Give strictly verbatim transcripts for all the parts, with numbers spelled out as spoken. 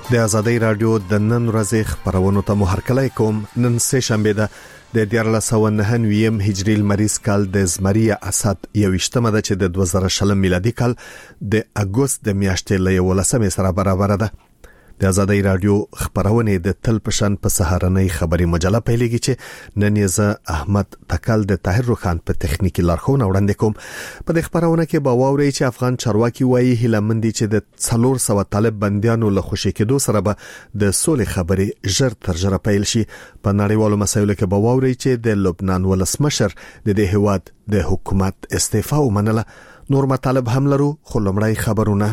د آزادۍ رادیو د نن ورځې خبرونو ته مو هرکلی کوم. نن سه شنبه ده د دیارلس سوه نهه نوي هجري لمریز کال د زمري اسد یویشتمه ده چې د دوه زره شل میلادي کال د اګوست د میاشتې له یولسمې سره برابر ده. د آزادۍ رادیو خبرونه د تل پشان په سهارنۍ خبري مجله پیلېږي چې نن یې زه احمد تکل د طاهر روخان په تخنیکی لارښوونه وړاندې کوم. په دې خبرونه کې به واوري چې افغان چارواکي وایي هیلمندي چې د څلور سوه طالب بنديانو له خوشي کېدو سره به د سولې خبري ژر تر ژره پیل شي. په نړیوالو مسایلو کې به واوري چې د لبنان ولسمشر د دې هواد د حکومت استعفا ومنله. نور مطالب هم لرو، خو لمړی خبرونه.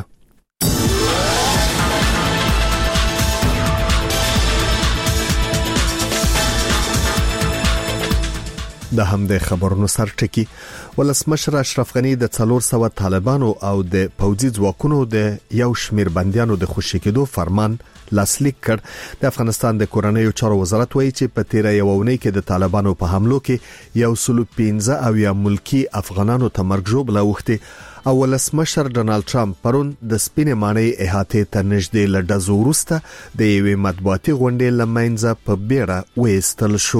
د هم د خبرونو سرټکی ولسمشر اشرف غنی د څلور سوه طالبانو او د پوځي ځواکونو د یو شمیر بنديانو د خوشي کېدو فرمان لاسلیک کړ. د افغانستان د کورنیو چارو وزارت وایي چې په تیر یو اونۍ کې د طالبانو په حملو کې یو سل پنځه او یا ملکی افغانانو ته مرګ ژوبله وخته. او ولسمشر ډونالد ټرمپ پرون د سپینې ماڼۍ احاطې ته نږدې له ډزو وروسته د یوې مطبوعاتي غونډې لمنځه په بیړه وایستل شو.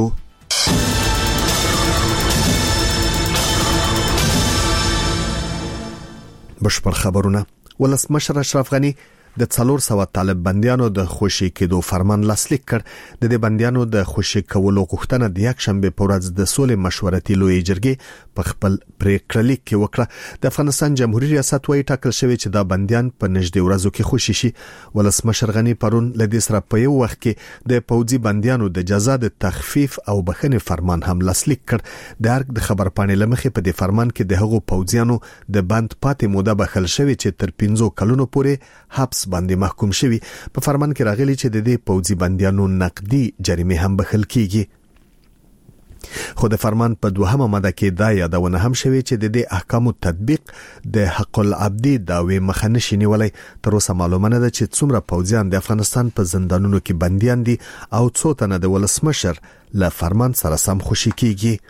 بشپړ خبرونه. ولسمشر اشرف غنی د څلور سوه طالب بنديانو د خوشي کېدو فرمان لاسلیک کړ. د دې بنديانو د خوشي کولو غوښتنه د یک شنبه په ورځ د سولې مشورتي لوی جرګې په خپل پریکړه لیک کې وکړه. د افغانستان جمهوریت ریاست وايي ټاکل شوی چې دا بنديان په نږدې ورځو کې خوشي شي. ولسمشر غنی پرون له دې سره په یو وخت کې د پوځي بنديانو د جزا د تخفیف او بخښنې فرمان هم لاسلیک کړ. د ارګ د خبر پاڼې لمخې په دې فرمان کې د هغو پوځیانو د بند پاتې موده بخښل شوی چې تر پنځو کلونو پورې حبس باندې محکوم شوی. په فرمان کې راغلي چې د دې پوځي بنديانو نقدي جریمه هم بخښل کیږي. خو د فرمان په دوهمه ماده کې دا یادونه هم شوی چې د دې احکامو تطبیق د حق العبدي داوی مخه نشي نیولای. تر اوسه معلومه نه ده چې څومره پوځیان د افغانستان په زندانونو کې بنديان دي او څو تنه د ولسمشر له فرمان سره سم خوشي کیږي.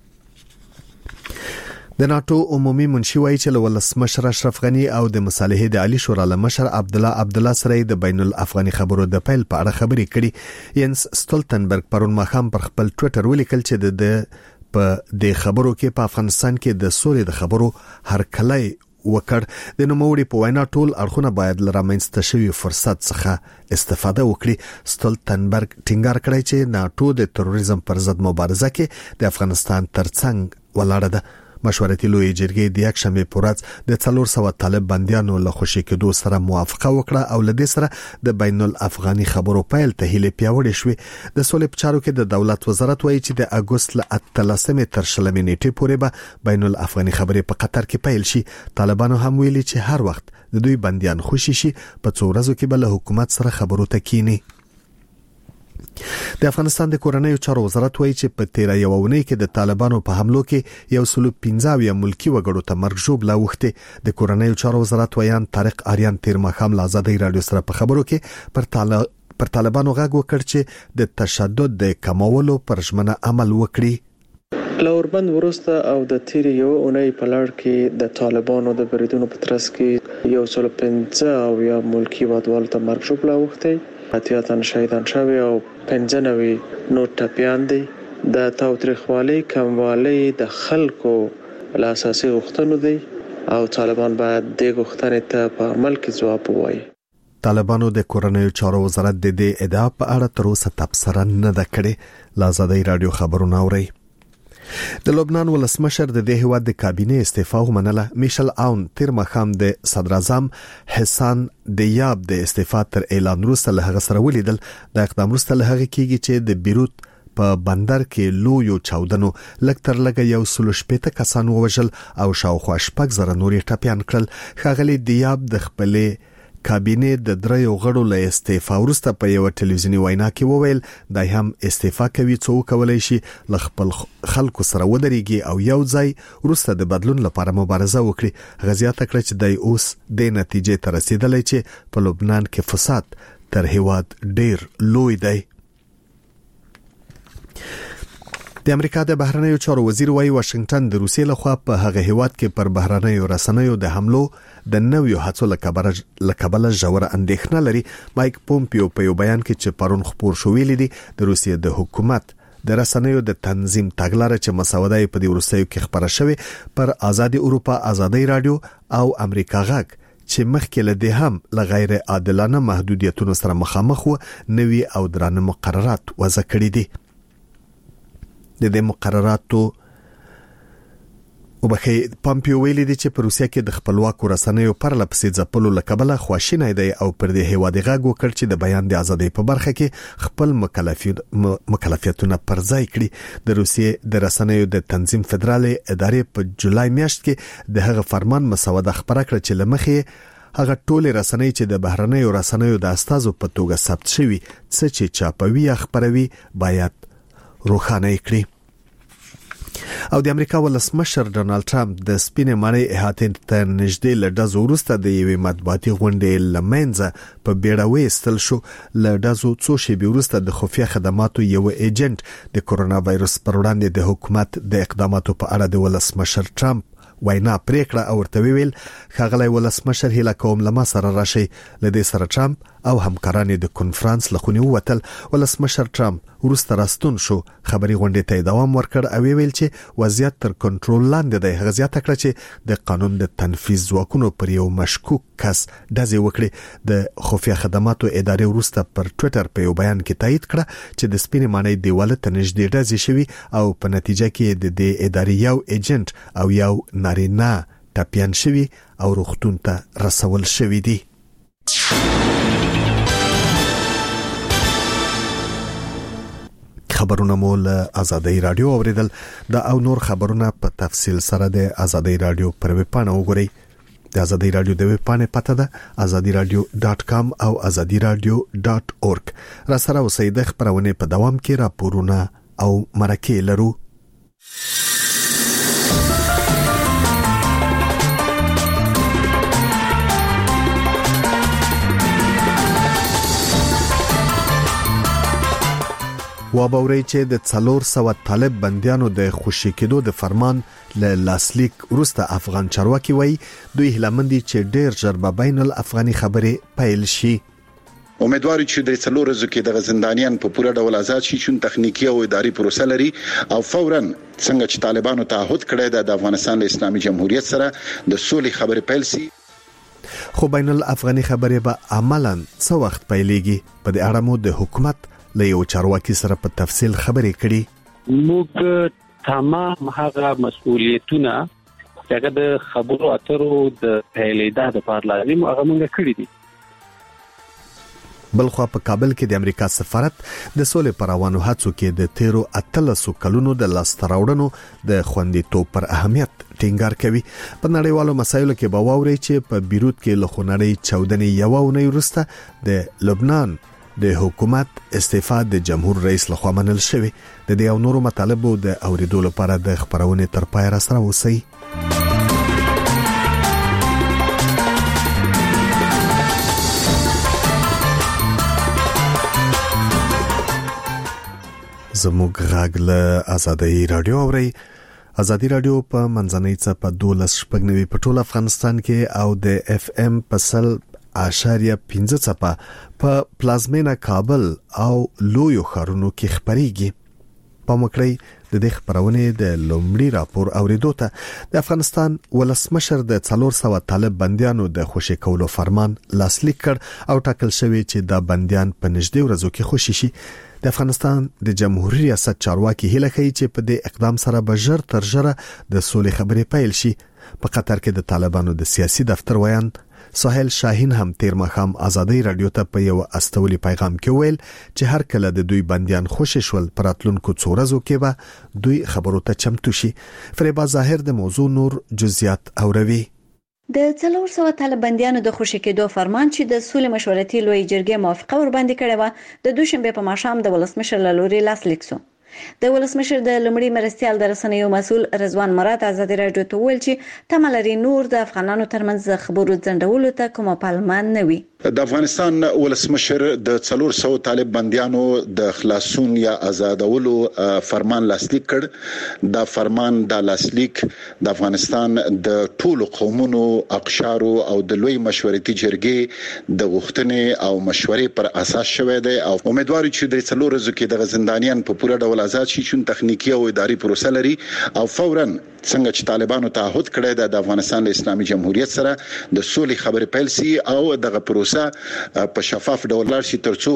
د ناتو عمومي منشي وایي چې ولسمشر اشرف غنی او د مصالحې د عالی شورا لمشر عبد الله عبد الله سره د بین الافغاني خبرو د پیل په اړه خبرې کړي. ینس ستولتنبرګ پرون ماخام پر خپل ټوئیټر ولیکل چې د په د خبرو کې په افغانستان کې د سولې د خبرو هرکلی وکړ. د نوموړي په وینا ټول اړخونه باید لرمنځته شوی فرصت څخه استفاده وکړي. ستولتنبرګ ټینګار کړی چې ناتو د تروریزم پر ضد مبارزه کې د افغانستان ترڅنګ ولاړه ده. مشورتي لوی جرګې د یک شنبه په ورځ د څلور سوه طالب بنديانو له خوشي کېدو سره موافقه وکړه او له دې سره د بین الافغاني خبرو پیل ته هیله پیاوړې شوې. د سولې په چارو کې د دولت وزارت وایي چې د اګوست له اتلسمې تر شلمې نیټې پورې به بین الافغاني خبرې په قطر کې پیل شي. طالبانو هم ویلي چې هر وخت د دوی بنديان خوشي شي په څو ورځو کې به له حکومت سره خبرو ته کینی. د افغانستان د کورنیو چارو وزارت وایي چې په تیر یو اونۍ کې د طالبانو په حملو کې یو سل پنځه یا ملکی وګړو ته مرګ ژوبله وخته. د کورنیو چارو وزارت ویان طارق آریان تیر ماښام له آزادۍ رادیو سره په خبرو کې پر طالب پر طالبانو غږ وکړ چې د تشدد د کمولو پر ژمنه عمل وکړي. لوربند ورسته او د تیر یو اونۍ په لړ کې د طالبانو د بریدونو په ترڅ کې یو سل پنځه او یا ملکی وګړو ته مرګ ژوبله وخته. اتیا تن شهیدان شوی او پنځه نوي نور ټپیان دي. د تاوتریخوالي کموالی د خلکو له اساسي غوښتنو دی او طالبان باید د غوښتنې ته په عمل کې ځواب ووایي. طالبانو د کورنیو چارو وزارت د دې ادعا په اړه تر اوسه تبصره نه ده کړې. له آزادۍ رادیو خبرونه اوري. د لبنان ولسمشر د دې هواد د کابینې استعفا ومنله. میشل اون تیر مخام د صدر اعظم حسن دیاب د استعفا تر اعلان وروسته له هغه سره ولیدل. د اقدام وروسته له هغه کېږي چې د بیروت په بندر کې لویو چاودنو لږ تر لږه یو سل شپېته کسان ووژل او شاوخوا شپږ زره نورې ټپیان کړل. ښاغلي دیاب د خپلې کابینې د دریو غړو له استعفا وروسته په یو ټلویزیوني وینا کې وویل دا هم استعفا کوي څو کولای شي له خپل خلکو سره ودرېږي او یو ځای وروسته د بدلون لپاره مبارزه وکړي. غزیات کړ چې د اوس د نتیجې ته رسیدلی چې په لبنان کې فساد تر هیواد ډیر لوی دی. د امریکا د بهرنیو چارو وزیر وايي واشنگټن د روسیې لخوا په هغه هیواد کې پر بهرنیو رسنیو د حملو د نویو هڅو لکبله ژوره اندېښنه لري. مایک پومپیو په یو بیان کې چې پرون خپور شو ویلي دي د روسیې د حکومت د رسنیو د تنظیم تګلارې چې مسوده په دې ورسېو کې خبره شوې پر آزادي اروپا، آزادي رادیو او امریکا غږ چې مخکې له دې هم له غیر عادلانه محدودیتونو سره مخامخ و نوي او درانه مقررات وضع کړي دي. د دې مقرراتو او بخي پامپیو ویلي دي چې په روسیا کې د خپلواکو رسنیو پر لپسې ځپلو لکبله خواشینه دی او پر دې هیواد غږ وکړ چې د بیان د ازادۍ په برخه کې خپل مکلفیتونه پر ځای کړي. د روسیې د رسنیو د تنظیم فدرالي ادارې په جولای میاشت کې د هغه فرمان مسوده خبره کړه چې لمخې هغه ټول رسنۍ چې د بهرنیو رسنیو د استازو په توګه ثبت شوي څه چې چاپوي یا خبروي باید روښانه کړي. او د امریکا ولسمشر ډونالد ټرمپ د سپینې ماڼۍ احاطې ته نږدې له ډزو وروسته د یوې مطبوعاتي غونډې لمنځه په بیړه وایستل شو. له ډزو څو شېبې وروسته د خفیه خدماتو یو ایجنټ د کورونا وایرس پر وړاندې د حکومت د اقداماتو په اړه د ولسمشر ټرمپ وینا پریکړه او ورته ویل ښاغلی ولسمشر هیله کوم لما سره راشي. لدې سره ټرمپ او همکاران د کنفرانس لخونی ووتل. ولسمشر ټرمپ وروسته راستون شو، خبري غونډې ته دوام ورکړ او ویل چې وضعیت تر کنټرول لاندې دی. هغه زیاته کړه چې د قانون د تنفيذ ځواکونو پر یو مشکوک کس دزې وکړي. د خفیه خدماتو ادارې وروسته پر ټوئیټر په یو بیان کې تایید کړه چې د سپینې ماڼۍ دیواله ته نږدې ډزې شوي او په نتیجه کې د دې ادارې یو ایجنټ او یو نارینه ټپیان شوي او روغتون ته رسول شوي دي. خبرونه مول آزادي رادیو اوریدل. دا او نور خبرونه په تفصیل سره د آزادي رادیو پر ویب پاڼه وګورئ. د آزادي رادیو د ویب پاڼې پته ده آزادي رادیو ډاټ کام او آزادي رادیو ډاټ اورګ. را سره اوسئ. د خبرونه په دوام کې راپورونه او مرکې لرو. وابوري چې د څلور سوه طالب بنديانو د خوشي کېدو د فرمان له لاسلیک وروسته افغان چارواکي وایي دوی هلمندي چې ډېر ژر به بین الافغاني خبرې پیل شي. امیدواري چې د څلور ورځو کې د زندانیان په پوره ډول آزاد شي چې تخنیکی او اداري پروسه لري او فورا څنګه چې طالبانو تعهد کړی د افغانستان له اسلامي جمهوریت سره د سولې خبرې پیل شي. خو بین الافغاني خبرې به عملاً څه وخت پیلېږي؟ په دې اړه مو د حکومت له یو چارواکي سره په تفصیل خبرې کړي. موږ تمام هغه مسؤلیتونه چې د خبرو اترو د پیلېدا د پارلمان هغه موږ کړی دي. بلخوا په کابل کې د امریکا سفارت د سولې پروانو هڅو کې د تیرو اتلسو کلونو د لاستراوړنو د خوندیتوب پر اهمیت ټینګار کوي. په نړیوالو مسایلو کې به واوري چې په بیروت کې له خونړۍ چاودنې یو اونۍ وروسته د لبنان د حکومت استعفا د جمهور رئیس لخوا منل شوی. د دې او نورو مطالبو د اوریدو لپاره د خبرونه تر پای را سره اوسئ. زموږ غږ له آزادي رادیو اوري. آزادي رادیو په منځنۍ څپه دولس شپږ نوي په ټول افغانستان کې او د اف ام په سل اشاریه پنځه څپه په پلازمینه کابل او لویو ښارونو کې خبريږي. په مکړی د دې خبرونه د لومړي راپور اوریدو ته د افغانستان ولسمشر د څلور سوه طالب بنديانو د خوشي کولو فرمان لاسلیک کړ او ټاکل شوی چې دا بنديان په نږدې ورځو کې خوشي شي. د افغانستان د جمهوریت ریاست چارواکي هیله کوي چې په دې اقدام سره به ژر تر ژره د سولې خبرې پیل شي. په قطر کې د طالبانو د سیاسي دفتر ویان ساحل شاهین هم تیر مخام آزادي رادیو ته په یو استولي پیغام کې ویل چې هر کله د دوی بنديان خوشی شول پراتلونکو څو ورځو کې به دوی خبرو ته چمتو شي. فریبا ظاهر د موضوع نور جزئیات اوروي. د څلور سوه طالب بنديانو د خوشي کېدو فرمان چې د سولې مشورتي لوی جرګې موافقه ور باندې کړې و د دوشنبه په ماښام د ولسمشر لوري لاسلیک شو. د ولسمشر د لمړي مرستيال د رسنیو مسول رضوان مراد آزادي رادیو ته ویل چې تملري نور د افغانانو ترمنځ خبرو ځندولو ته کومه پالمان نه وي. د افغانستان ولسمشر د څلور سوه طالب بنديانو د خلاصون یا آزادولو فرمان لاسلیک کړ. دا فرمان د لاسلیک د افغانستان د ټولو قومونو، اقشارو او د لوی مشورتي جرګې د غوښتنې او مشورې پر اساس شوی دی او امیدوار چې د څلور ورځو کې د زندانیان په پوره ډول آزاد شي، چې تخنیکی او اداري پروسه لري او فورا څنګه چې طالبانو تعهد کړی دی د افغانستان له اسلامي جمهوریت سره د سولې خبرې پیل سي او دغه پروسه په شفاف ډول لارشي ترڅو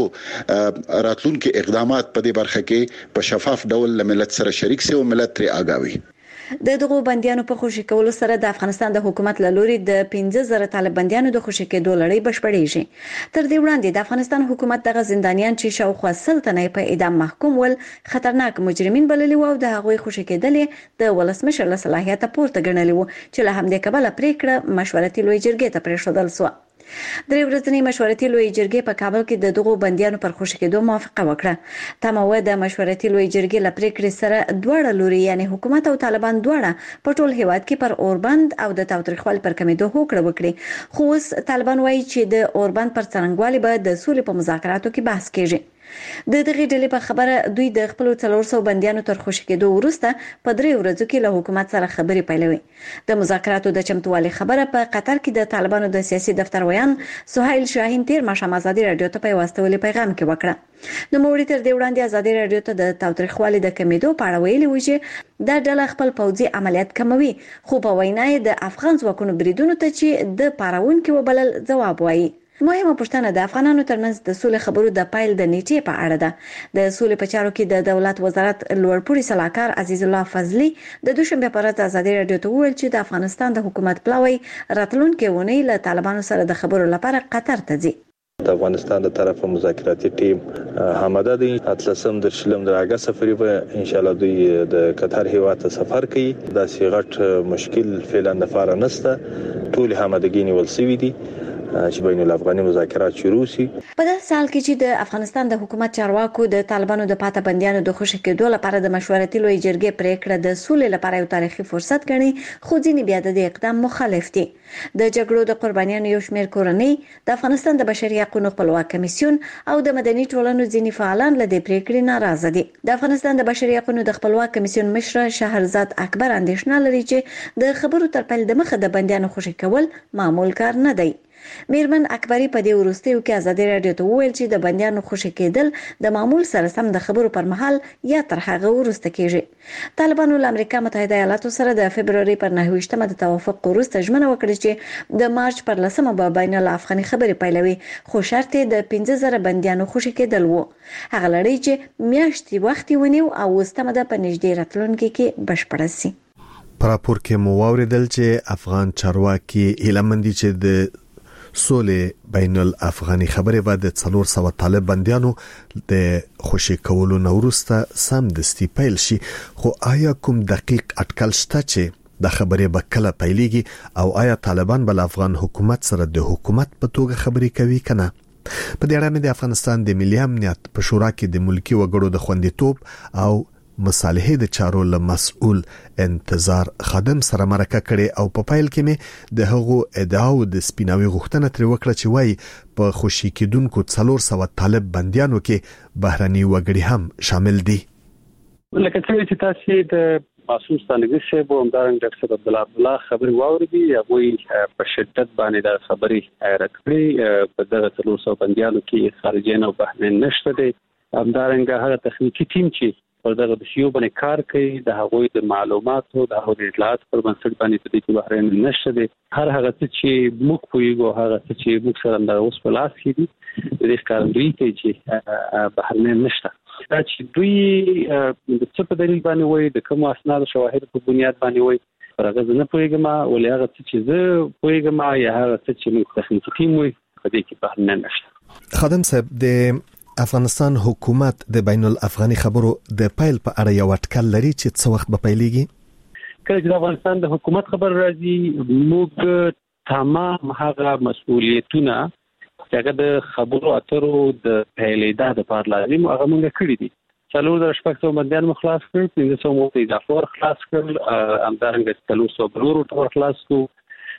راتلونکي اقدامات په دې برخه کې په شفاف ډول ملت سره شریک سي او ملت ترې آگاوي. د دغو بنديانو په خوشي کولو سره د افغانستان د حکومت له لوري د پنځه زره طالب بنديانو د خوشي کېدو لړۍ بشپړېږي. تر دې وړاندې د افغانستان حکومت دغه زندانیان چې شاوخوا سل تنه په اعدام محکوم ول خطرناک مجرمین بللي وو او د هغوی خوشي کېدل د ولسمشر له صلاحیت پورته ګڼلي وو چې له همدې کبله پریکړه مشورتي لوی جرګې ته پرېښودل شو. درې ورځنی مشورتي لوی جرګې په کابل کې د دغو بنديانو پر خوشي کېدو موافقه وکړه. تمه د مشورتي لوی جرګې له پریکړې سره دواړه لوري یعنی حکومت او طالبان دواړه په ټول هیواد کې پر اوربند او د تاوتریخوالي پر کمیدو هوکړه وکړي. خو اوس طالبان وایي چې د اوربند پر څرنګوالي به د سولې په مذاکراتو کې بحث کیږي. د دغه ډلې په خبره دوی د خپل څلور سوه بنديانو تر خوشي کېدو وروسته په درې ورځو کې له حکومت سره خبرې پیلوي. د مذاکراتو د چمتووالي خبره په قطر کې د طالبانو د سیاسي دفتر ویان سهیل شاهین تیر ماښام ازادي رادیو ته په واستولې پیغام کې وکړه. نو موري تر دې وړاندې ازادي رادیو ته د تاوتریخوالي د کمیدو په اړه ویلي و چې دا ډله خپل پوځي عملیات کموي، خو په وینا یې د افغان ځواکونو بریدونو ته چې د پاراونکو وبلل ځواب وایي. مهمه پوښتنه د افغانانو ترمنځ د سولې خبرو د پایل د نیټې په اړه ده. د سولې په چارو کې د دولت وزارت لوړپوړي صلاحکار عزیز الله فضلي د دوشنبه په ورځ ازادي رادیو ته وویل چې د افغانستان د حکومت پلاوی راتلونکي ونی له طالبانو سره د خبرو لپاره قطر ته ځي. د افغانستان د طرفه مذاکراتي ټیم همدا دی اتلسم د شلم د اگست سفرې به ان شاء الله دوی د قطر هیواد ته سفر کوي. دا سی غټ مشکل فعلا د فار نسته، ټول همدګي نیول سوي دي چې بین الافغاني مذاکرات شروع شي. په داسې حال کې چې د افغانستان د حکومت چارواکو د طالبانو د پاته بنديانو د خوشي کېدو لپاره د مشورتي لوی جرګې پریکړه د سولې لپاره یو تاریخي فرصت ګڼي، خو ځینې بیا د اقدام مخالف دي. د جګړو د قربانیانو یو شمېر کورنۍ، د افغانستان د بشري حقوقو خپلواک کمیسیون او د مدني ټولنو ځینې فعالان له دې پریکړې ناراضه دي. د افغانستان د بشري حقوقو د خپلواک کمیسیون مشر شهرزاد اکبر اندېښنه لري چې د خبرو تر پیل د مخه د بنديانو خوشي کول معمول کار نه دی. میرمن اکبری په دې وروستیو کې ازادي رادیو ته وویل چې د بنديانو خوشي کېدل د معمول سره سم د خبرو پر مهال یا تر هغه وروسته کېږي. طالبانو له امریکا متحده ایالاتو سره د فبرवरी پر نهه ویشتمه د توافق وروسته ژمنه وکړه چې د مارچ پر لسمه به بین الافغاني خبرې پیلوي، خو شرط یې د پنځه زره بنديانو خوشي کېدل وو. هغه لړۍ چې میاشتې وخت ونیو او وستمه د پنځډیر راتلونکي کې بشپړه سي. پر راپور کې مو واوریدل چې افغان چارواکي هیلمندي چې د سولې بین الافغاني خبرې بعد څلور سوه طالب بنديانو د خوشي کولو نورسته سم دستی پیل شي. خو آیا کوم دقیق اټکل شته چې د خبرې به کله پیلېږي او آیا طالبان بل افغان حکومت سره د حکومت په توګه خبرې کوي کنه؟ په دې اړه د افغانستان د ملي امنیت په شورا کې د ملکی وګړو د خوندیتوب او مصالحې د چارو له مسؤل انتظار خادم سره مرکه کړي او په پایل کې مې د هغو ادعاو د سپیناوي غوښتنه تر وکړه چې وای په خوشي کېدونکو څلور سوه طالب بنديانو کې بهرني وګړي هم شامل دي. لکه څنګه چې تاسو د محسوس تنګي شه بو همدارنګ ډاکټر عبد الله عبد الله خبري واوریدي هغه په شدت باندې د خبري راتکړي په دغه څلور سوه بنديانو کې خارجین او بهرني نشته دي. همدارنګ هغه تخنیکی ټیم چې پر دغه د شیو باندې کار کوي د هغوی د معلوماتو د هغوی د اطلاعات پر بنسټ باندې په دې کې بهرني نشته دي. هر هغه چې موږ پوهیږو هغه چې موږ سره د اوس په لاس کې دي د دې ښکارندوی کوي چې بهرني نشته. دا چې دوی د څه په دلیل باندې وایي د کوم اسناد شواهد په بنیاد باندې وایي پر هغه نه پوهیږم، ولې هغه چې زه پوهیږم یا هغه چې موږ تخنیکی ټیم وایي په دې کې بهرني نشته. خادم صاحب، د افغانستان حکومت د بین الافغاني خبرو د پیل په اړه یو اټکل لري چې څه وخت به پیلېږي؟ کله چې افغانستان د حکومت خبر راځي موږ تمام هغه مسؤلیتونه چې هغه د خبرو اترو د پیلېدا د پاره لازم هغه موږ کړی دي. څلور د شپږ سوه بندیان مخلاص کړل، پنځه سوه مو ته اضافه خلاص کړل، همدارنګه څلور سوه بلورو ته خلاص کړو،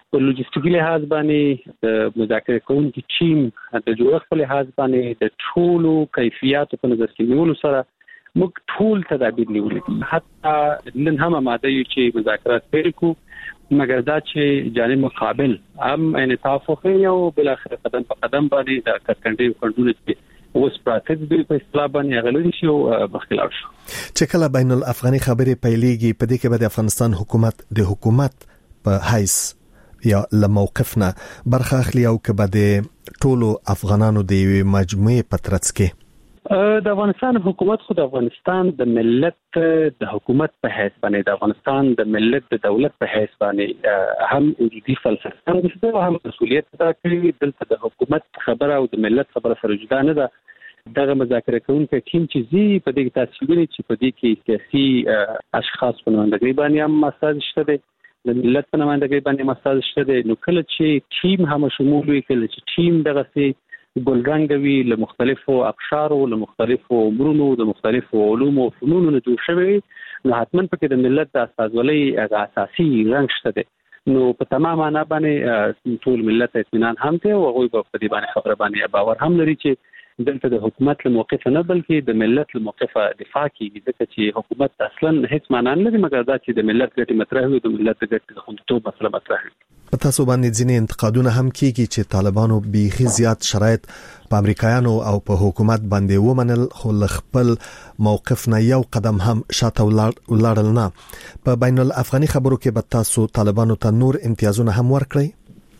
په لوجستیکي لحاظ باندې د مذاکره کوونکي ټیم د جوړښت په لحاظ باندې د ټولو کیفیتو په نظر کې نیولو سره موږ ټول تدابیر نیولې، حتی نن هم ماده یو چې مذاکرات پیل کو مګر دا چې جانب مقابل هم انعطاف وکړي او بل اخر قدم په قدم باندې د کټکندې کډونه چې اوس پراته د په اصطلاح باندې غلطي شو مخکلار شو. چې کله بین الافغاني خبرې پیلېږي په دې کې به د افغانستان حکومت د حکومت په حیث یا له موقفنا برخه اخلي او که به د ټولو افغانانو د یوې مجموعې په ترڅ کې د افغانستان حکومت خو د افغانستان د ملت د حکومت په حیث باندې د افغانستان د ملت د دولت په حیث باندې هم وجودي فلسفه هم هم مسؤلیت ادا کوي. دلته د حکومت خبره او د ملت خبره سره جدا نه ده. دغه مذاکره کوونکي ټیم چې زی په دې کې تاسو وینئ چې په دې کې سیاسي اشخاص په نمائندګۍ باندې هم مساج شته دي، د ملت په نمائندګۍ باندې مساج شته دي. نو کله چې ټیم هم شمول وي، کله چې ټیم دغه سي ګلرنګوي له مختلفو اقشارو له مختلفو عمرونو د مختلفو علومو او فنونو نه جوړ شوی، نو حتماً پکې د ملت د استازولۍ هغه اساسي رنګ شته دی. نو په تمام معنا باندې ټول ملت اطمینان هم دی او هغوی په دې باندې خبره باندې باور هم لري چې دلته د حکومت له موقف نه بلکې د ملت له موقف دفاع کیږي، ځکه چې حکومت اصلاً هیڅ معنا نه لري مګر دا چې د ملت ګټې مطرح وي، د ملت ګټې د خوندیتوب مسله مطرح وي. په تاسو باندې ځینې انتقادونه هم کیږي چې طالبانو بیخي زیات شرایط په امریکایانو او په حکومت باندې ومنل، خو خپل موقف نه یو قدم هم شاته ولاړل نه. په بین الافغاني خبرو کې به تاسو طالبانو ته نور امتیازونه هم ورکړئ؟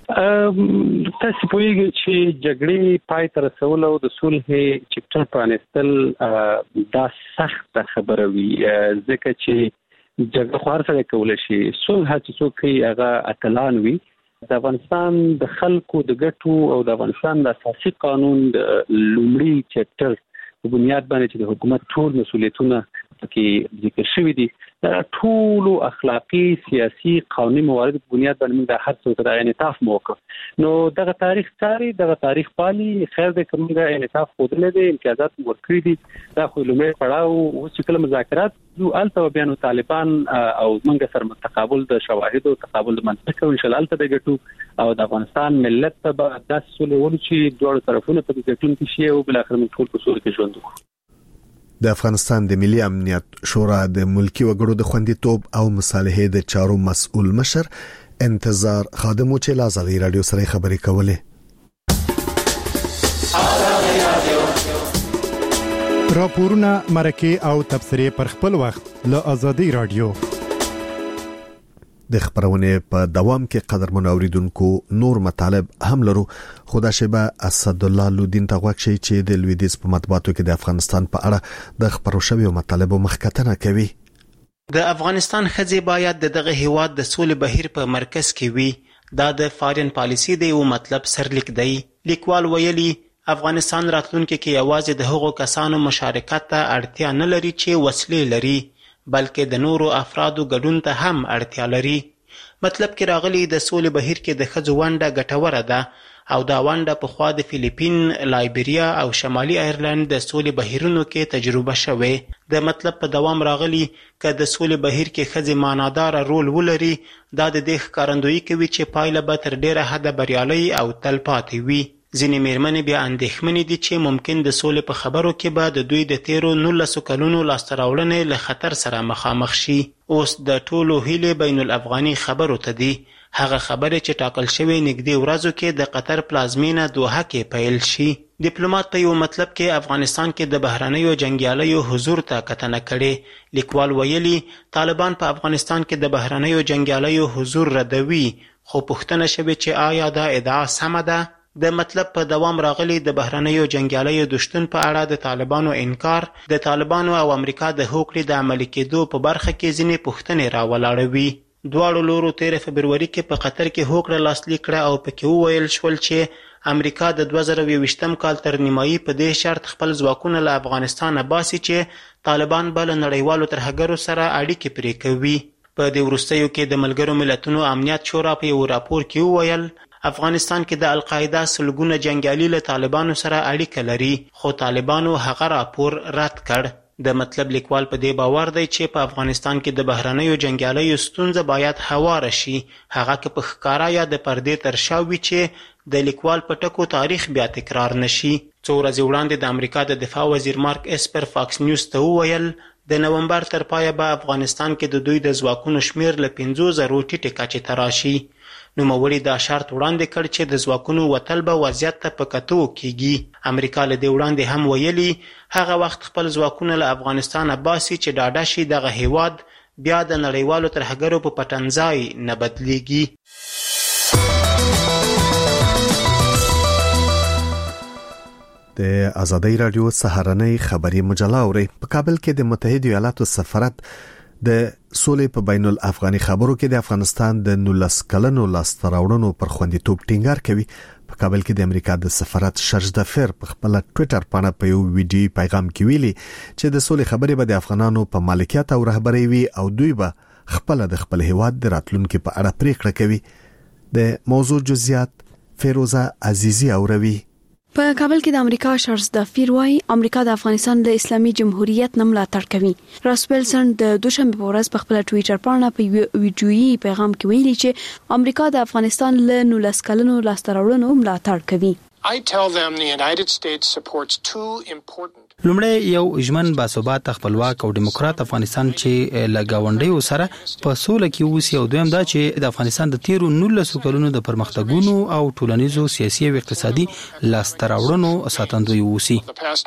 تاسو پوهیږئ چې جګړې پای ته رسول او د صلح چپټر پرانستل دا سخت خبره وي، ځکه چې جګړه خو هر څه کولای شي، صلح چې څوک کوي هغه اتلان وي. د افغانستان د خلکو د ګټو او د افغانستان د اساسي قانون د لومړي چپټر په بنیاد باندې چې د حکومت ټول مسؤلیتونه پکې ذکر شوي دي، دا ټول اخلاقی سیاسي قانوني موارد په بنیاد باندې موږ د هر څه سره انعطاف موکړ. نو دغه تاریخ ساري دغه تاریخ پالي خیر د کومه انعطاف خوده دي، امتیازات ورکړي دي. دا خو لومړی پړاو او چې کله مذاکرات یو الته بیا نو طالبان او موږ سره تقابل د شواهد او تقابل د منطق او ان شاء الله الته د ګټو او د افغانستان ملت ته به داسې سولې ول چې دوه طرفونه په ګټون کې شي او بل اخر موږ ټول په سولې کې ژوند وکړو. د افغانستان د ملي امنیت شورا د ملکی وګړو د خوندیتوب او مصالحې د چارو مسؤل مشر انتظار خادمو چې له ازادي رادیو سره خبرې کولې. راپورونه مرکه او تبصرې پر خپل وخت له ازادي رادیو. د خبرونه په دوام کې قدرمن اوریدونکو نور مطالب هم لرو. خدا شبه اسد الله لودین ته غوښتي چې د لویدیز په مطبوعاتو کې د افغانستان په اړه د خبرو شویو مطالبو مخکتنه کوي. د افغانستان خځې باید دغه هیواد د سولې بهیر په مرکز کې وي. دا د فارین پالیسی د یو مطلب سرلیک دی. لیکوال ویلي افغانستان راتلونکي کې یوازې د هغو کسانو مشارکت ته اړتیا نه لري چې وسلې لري، بلکې د نورو افرادو ګډون ته هم اړتیا لري. مطلب کې راغلي د سولې بهیر کې د ښځو ونډه ګټوره ده او دا ونډه پخوا د فلیپین، لایبریا او شمالي ایرلند د سولې بهیرونو کې تجربه شوې. د مطلب په دوام راغلي که د سولې بهیر کې ښځې معنادار رول ولري، دا د دې ښکارندویي کوي چې پایله به تر ډیره حده بریالۍ او تلپاتې وي. ځینې میرمنې بیا اندېښمنې دي چې ممکن د سولې په خبرو کې به د دوی د تیرو نولسو کلونو لاسته راوړنې له خطر سره مخامخ شي. اوس د ټولو هیلې بین الافغاني خبرو ته دي، هغه خبرې چې ټاکل شوی نږدې ورځو کې د قطر پلازمینه دوحه کې پیل شي. ډیپلوماټ په یو مطلب کې افغانستان کې د بهرنیو جنګیالیو حضور ته کتنه کړې. لیکوال ویلي طالبان په افغانستان کې د بهرنیو جنګیالیو حضور ردوي، خو پوښتنه شوې چې آیا دا ادعا سمه ده؟ د مطلب په دوام راغلي د بهرنیو جنګیالیو د شتون په اړه د طالبانو انکار د طالبانو او امریکا د هوکړې د عملي کېدو په برخه کې ځینې پوښتنې راولاړوي. دواړو لورو تیر فبروري کې په قطر کې هوکړه لاسلیک کړه او پکې وویل شول چې امریکا د دوه زره یوویشتم کال تر نیمایي په دې شرط خپل ځواکونه له افغانستانه باسي چې طالبان به له نړیوالو ترهګرو سره اړیکې پرې کوي. په دې وروستیو کې د ملګرو ملتونو امنیت شورا په یو راپور کې وویل افغانستان کې د القاعده سلګونه جنګیالي له طالبانو سره اړیکه لري، خو طالبانو هغه راپور رد کړ. د مطلب لیکوال په دې باور دی چې په افغانستان کې د بهرنیو جنګیالیو ستونزه باید هواره شي، هغه که په ښکاره یا د پردې تر شا وي چې د لیکوال په ټکو تاریخ بیا تکرار نشي. څو ورځې وړاندې د امریکا د دفاع وزیر مارک اسپر فاکس نیوز ته وویل د نومبر تر پایه به افغانستان کې د دوی د ځواکونو شمیر له پنځو زرو ټیټې کچې ته راشي. نوموړي دا شرط وړاندې کړ چې د ځواکونو وتل به وضعیت ته په کتو کیږي. امریکا له دې وړاندې هم ویلي هغه وخت خپل ځواکونه له افغانستانه باسي چې ډاډه شي دغه هیواد بیا د نړیوالو ترهګرو په پټنځای نه بدلیږي. د ازادۍ رادیو سهارنۍ خبری مجله اوري. په کابل کې د متحده ایالاتو سفارت د سولې په بین الافغاني خبرو کې د افغانستان د نولس کلنو لاستراوړنو پر خوندیتوب ټینګار کوي. په کابل کې د امریکا د سفارت شرجدفر په خپل ټوئیټر باندې په یو ویډیو پیغام کې ویلي چې د سولې خبرې به د افغانانو په مالکیت او رهبري وي او دوی به خپل د خپل هیواد د راتلونکو په اړه پریکړه کوي. د موضوع جزئیات فیروزه عزیزی اوروي. په کابل کې د امریکا شرجدفر وايي امریکا د افغانستان د اسلامي جمهوریت نه ملاتړ کوي. راس ویلسن د دوشنبه په ورځ په خپل ټوئیټر باندې په ویډیويي پیغام کې ویلي چې امریکا د افغانستان له نولس کلنو لاستراوړنو ملاتړ کوي. I tell them the United States supports two important لومړی یو ژمن باثبات خپلواک او دیموکرات افغانستان چې لګاونډیو سره په سوله کې اوسي، او دویم دا چې د افغانستان د تیرو نولس کلونو د پرمختګونو او ټولنیزو سیاسي او اقتصادي لاستراوړنو ساتندوی اوسي.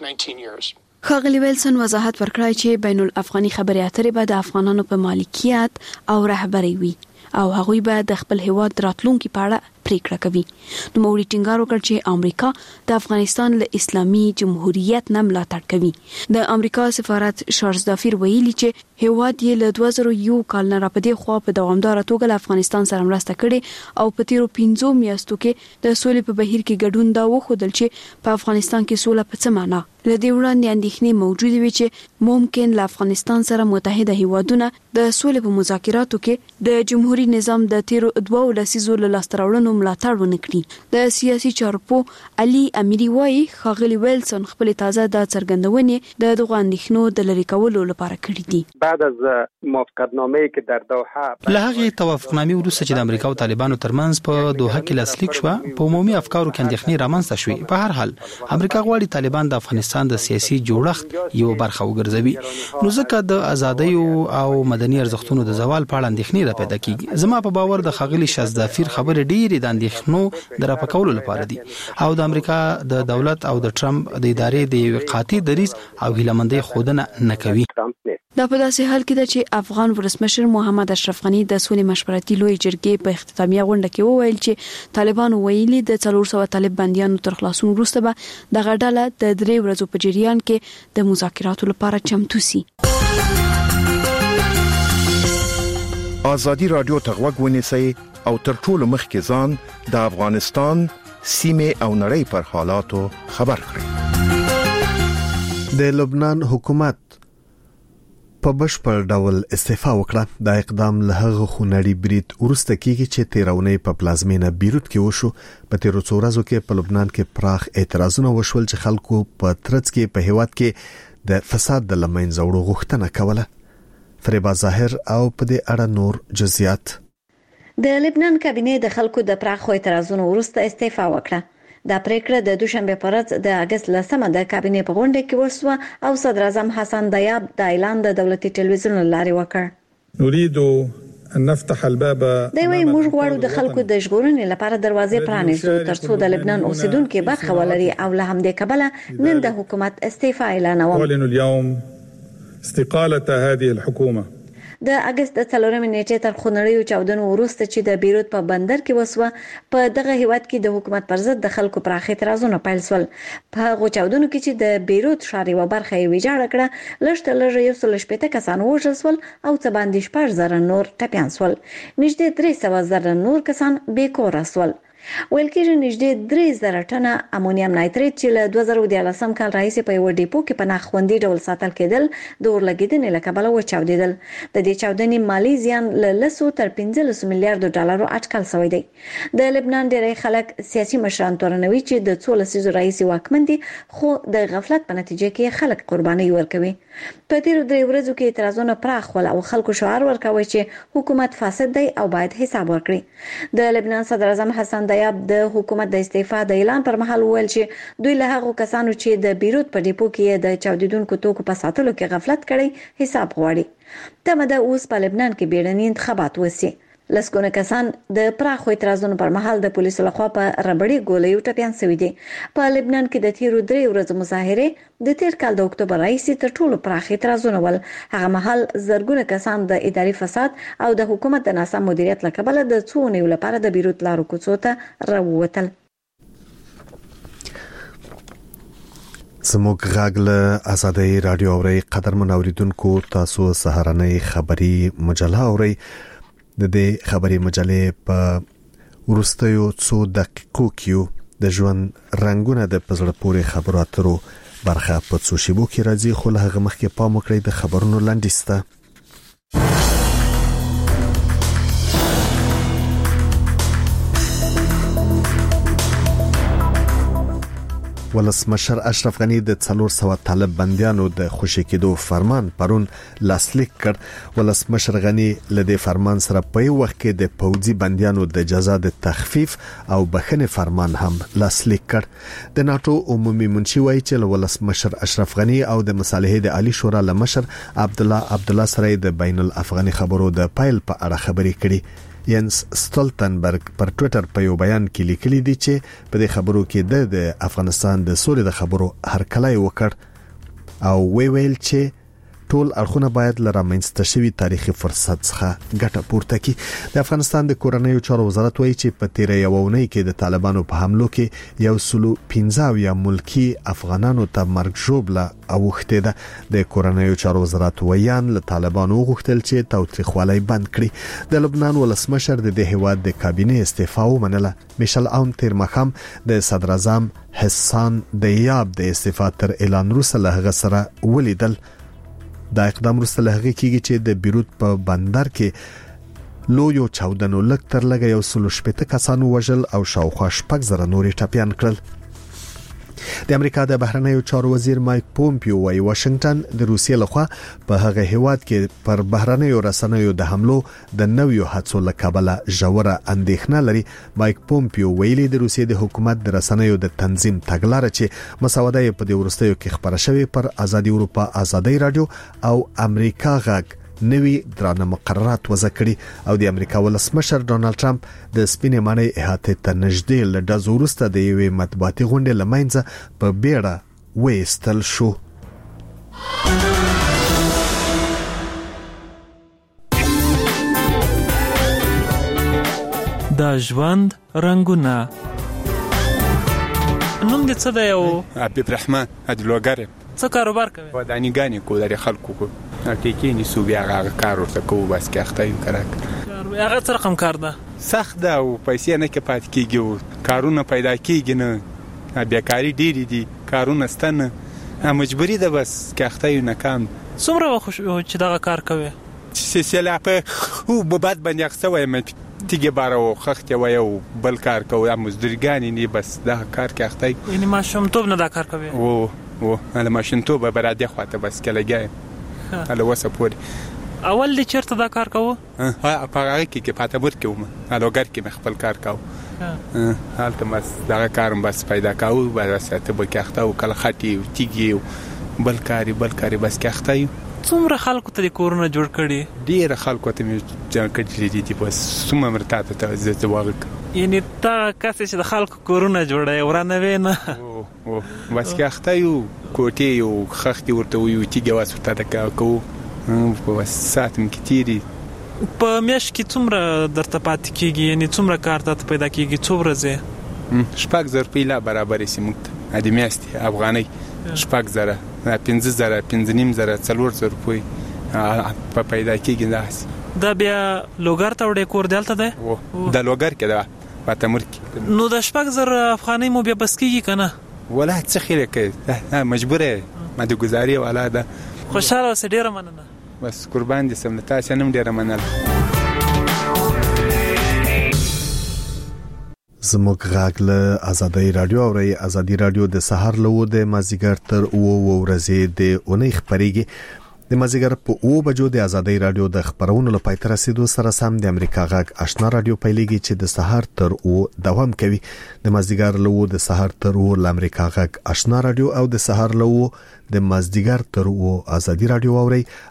ښاغلي ویلسن وضاحت ورکړی چې بین الافغاني خبرې اترې به د افغانانو په مالکیت او رهبري وي او هغوی به د خپل هیواد راتلونکي په اړه پریکړه کوي. نو موري ټینګار وکړ چې امریکا د افغانستان له اسلامي جمهوریت نه ملاتړ کوي. د امریکا سفارت شرجدفر ویلي چې هیواد یې له دوه زره یو کال نه راپدې خو په دوامدار توګه له افغانستان سره مرسته کړې او په تیرو پنځو میاشتو کې د سولې په بهیر کې ګډون دا وښودل چې په افغانستان کې سوله په څه معنی له دې وړاندې اندېښنې موجودې وي چې ممکن له افغانستان سره متحده هیوادونه د سولې په مذاکراتو کې د جمهوریت نظام د تیرو دوه لسیزو له لاستراوړنو ملاتړ ونه کړي. د سیاسي چارپو علي امیری وايي ښاغلي ویلسن خپل تازه د څرګندونې د دغه اندېښنو د لرې کولو لپاره کړې دي. بعد از موافقتنامه‌ای که در دوحه له هغه توافقنامې وروسته چې د امریکا او طالبانو ترمنځ په دوحه کې لاسلیک شو، په عمومي افکارو کې اندېښنې رامنځته شوې. په هر حال امریکا غواړي طالبان د افغانستان د سیاسي جوړښت یو برخه وګرځوي، نو ځکه د ازادۍ او مدني ارزښتونو د زوال په اړه اندېښنې را پیدا کیږي. زما په باور د ښاغلي شرجدفر خبرې ډېرې د اندېښنو د راپکولو لپاره دي او د امریکا د دولت او د ټرمپ د ادارې د یو قاطع دریځ او هیلمندۍ خودنه نه کوي. دا په داسې حال کې ده چې افغان ولسمشر محمد اشرف غنی د سولې مشورتي لوی جرګې په اختتامیه غونډه کې وویل چې طالبانو ویلي د څلور سوه طالب بنديانو تر خلاصون وروسته به دغه ډله د درې ورځو په جریان کې د مذاکراتو لپاره چمتو سي. ازادي رادیو ته غوږ ونیسئ او تر ټولو مخکې ځان د افغانستان سیمه او نړۍ پر حالاتو خبر کړئ. د لبنان حکومت په بشپړ ډول استعفا وکړه. دا اقدام له هغه خونړي برید وروسته کیږي چې تیرونې په پلازمینه بیروت کې وشو. په تیرو څو ورځو کې په لبنان کې پراخ اعتراضونه وشول چې خلکو په ترڅ کې په هیواد کې د فساد د لمنځه وړو غوښتنه کوله. فریبا ظاهر او په دې اړه نور جزئیات. د لبنان کابینه د خلکو د پراخو اعتراضونو وروسته استعفا وکړه. دا پریکړه د دوشنبه په ورځ د اگست لسمه د کابینه په غونډه کې وشوه او صدر اعظم حسن دیاب د اعلان د دولتي ټلویزیون لارې وکړ. نريد ان نفتح الباب. دوی وايي موږ غواړو د خلکو د ژغورنې لپاره دروازې پرانیزو ترڅو د لبنان اوسیدونکو برخه ولري او له همدې کبله نن د حکومت استعفا اعلانوم. ولن اليوم استقالة هذه الحكومة. د اگست د څلورمې نیټې تر خونړیو چاودنو وروسته چې د بیروت په بندر کې وسوه په دغه هیواد کې د حکومت پر ضد د خلکو پراخ اعتراضونه پیل شول. په هغو چاودنو کې چې د بیروت ښار یوه برخه یې ویجاړه کړه، لږ تر لږه یو سل شپېته کسان ووژل شول او څه باندې شپږ زره نور ټپیان شول. نږدې درې سوه زره نور کسان بې کوره شول. ویل کېږي نږدې درې زره ټنه امونیم نایتریت چې له دوه زره دیارلسم کال راهیسې په یوه ډیپو کې په ناخوندي ډول ساتل کېدل د اورلګېدنې له کبله وچاودېدل. د دې چاودنې مالي زیان له لسو تر پنځلسو میلیارډو ډالرو اټکل شوی دی. د لبنان ډېری خلک سیاسي مشران تورنوي چې د څو لسیزو راهیسې واکمن دي، خو د غفلت په نتیجه کې خلک قرباني ورکوي. په تیر درې ورځو کې اعتراضونه پراخ ول او خلکو شعار ورکوي چې حکومت فاسد دی او باید حساب ورکړي. د لبنان صدر اعظم حسن دیاب د حکومت د استعفا د اعلان پر مهال وویل چې دوی له هغو کسانو چې د بیروت په ډیپو کې د چاودیدونکو توکو په ساتلو کې غفلت کړی حساب غواړي. تمه ده اوس په لبنان کې بیړني انتخابات وشي. لسګونه کسان د پراخو اعتراضونو پر مهال د پولیسو لخوا په ربړی ګولیو ټپيان شوي دي. په لبنان کې د تیرو درې ورځو مظاهره د تیر کال د اکتوبر راهیسې تر ټولو پراخ اعتراضونه ول. هغه مهال زرګونه کسان د اداري فساد او د حکومت د ناسم مدیریت له کبله د څو نیو لپاره د بیروت لارو کوڅو ته راووتل. زموږ غږ له آزادۍ رادیو اوري قدرمن اوریدونکو تاسو سهارنۍ خبری مجله اوري. د دې خبري مجلې په ورستیو څو دقیقو کې د ژوند رنگونه د پزړه پورې خبرو اترو برخه په څو شیبو کې راځي. خو له هغه مخکې پام وکړئ د خبرونو لاندیسته. ولسمشر اشرف غنی د څلور سوه طالب بنديانو د خوشی کېدو فرمان پرون لاسلیک کړ. ولسمشر غنی له دې فرمان سره په یو وخت کې د پوځي بنديانو د جزا د تخفیف او بخښنې فرمان هم لاسلیک کړ. د ناتو عمومي منشي وایي چې ولسمشر اشرف غنی او د مصالحې د عالی شورا لمشر عبد الله عبد الله سره د بین الافغاني خبرو د پایل په اړه خبرې کړي. ینس ستولتنبرګ پر ټوئیټر په یو بیان کې لیکلي دي چې په دې خبرو کې د افغانستان د سولې د خبرو هرکلی وکړ او وی ویل چې ټول اړخونه باید له رامنځته شوي تاریخي فرصت څخه ګټه پورته کړي. د افغانستان د کورنیو چارو وزارت وایي چې په تیر یو اونۍ کې د طالبانو په حملو کې یو سلو پنځه یا ملکی افغانانو ته مرګ ژوبله اوښتې ده. د کورنیو چارو وزارت ویان له طالبانو غوښتل چې تاوتریخوالی بند کړي. د لبنان ولسمشر د دې هیواد د کابینې استعفا ومنله. میشل اون تیر مخام د صدر اعظم حسان دیاب د استعفا تر اعلان وروسته له هغه سره ولیدل. دا اقدام وروسته له هغې کېږي چې د بیروت په بندر کې لویو چاودنو لږ تر لږه یو سلو شپېته کسانو وژل او شاوخوا شپږ زره نورې ټپیان کړل. د امریکا د بهرنیو چارو وزیر مایک پومپیو وايي واشنگټن د روسیې لخوا په هغه هیواد کې پر بهرنیو رسنیو د حملو د نویو هڅو له کبله ژوره اندېښنه لري. مایک پومپیو ویلي د روسیې د حکومت د رسنیو د تنظیم تګلاره چې مسوده په دې ورستیو کې خبره شوې پر ازادي اروپا ازادي رادیو او امریکا غږ نوی درانه مقررات وضع کړي او د امریکا ولسمشر ډونالد ټرمپ د سپینې ماڼۍ احاطې ته نږدې له ډزو وروسته د یوې مطبوعاتي غونډې له منځه په بیړه وایستل شو. د ژوند رنگونه. نوم دې څه دی؟ او عبد الرحمن ادلوګر. څه کاروبار کوي؟ ودانیګانی کو لري خلکو کو ټیکې نه سو بیا هغه کار ورته کوو بس کې اخته یو کراک. هغه څه رقم کار ده؟ سخت ده او پیسې نه کې پات کیږي. کارونه پیدا کیږي نه، بیکاری ډیری دي، کارونه ستنه مجبوری ده بس کې اخته یو ناکام. څومره خوش چې دا کار کوي؟ سلسله په او ببد باندې اخته وایم تیګه بارو خخت وای او بل کار کوي مزدورګانی نه بس دا کار کې اخته. یعنی ما شوم توب نه دا کار کوي؟ او او انا ماشین توب براده خواته بس کلهګای اله وسه پوري. اول د چیرته دا کار کوو؟ ها په هغه کې کې پاته بور کوم الوګر کې مخبل کار کوو. ها حالت مس دا کارم بس پیدا کوو بس ته به کې اخته او کله خاطی او تیګي بل کاری بل کاری بس کې اخته. څومره خلکو ته کورونه جوړ کړي؟ ډیر خلکو ته جوړ کړي دي بس څومره مرته ته عزت واغک. یعنی تا کاسه چې د خلکو کورونه جوړه ورانه وینه. او او بس کې اخته یو کوټي یو خختي ورته یو تیګه واسطه تکا کو په ساعت کې تیری. په میاش کې څومره درته پات کیږي؟ یعنی څومره کار ته پیدا کیږي؟ څو ورځې؟ شپږ زره پیلا برابر سي مونږ ادي میاشتې افغاني شپږ زره پنځه زره پنځه نیم زره څلور زره پوي په پیدا کیږي. داس دا بیا لوګر ته وړي کور دلته ده؟ د لوګر کې ده پته مرکی. نو د شپږ زره افغاني مو بیا بس کیږي کنه؟ ولا څه خیره کوي مجبوره ما د گزاري ولا ده. خوشاله اوسه ډیره مننه. بس قربان دي سم تاسو نم ډیره مننه. زموږ غاګ له ازادي رادیو او ری ازادي رادیو د سحر له د مازیګر تر او ورځې د اونۍ خبريږي د مازیګر په او بجو د ازادي رادیو د خبرونو لپاره تر رسیدو سره سم د امریکا غاګ آشنا رادیو پیلېږي چې د سحر تر او دوام کوي د مازیګر له د سحر تر او د امریکا غاګ آشنا رادیو او د سحر له د مازیګر تر او ازادي رادیو اوري